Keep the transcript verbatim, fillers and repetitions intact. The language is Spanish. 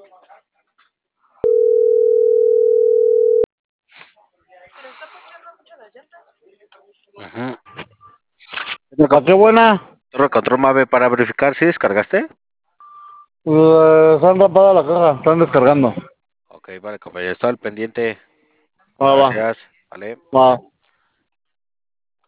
Ujú. ¿Para qué buena? Torre Control Mave para verificar si descargaste. Eh, están tapada la caja, están descargando. Ok, vale, compañero, está al pendiente. Va, va, Gracias. Vale. va.